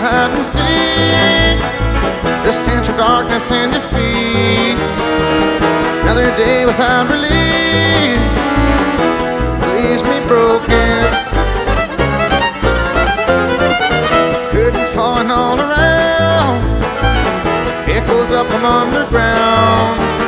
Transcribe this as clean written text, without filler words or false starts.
hide and seek. The stench of darkness in defeat. Another day without relief leaves me broken. Curtains falling all around, echoes up from underground.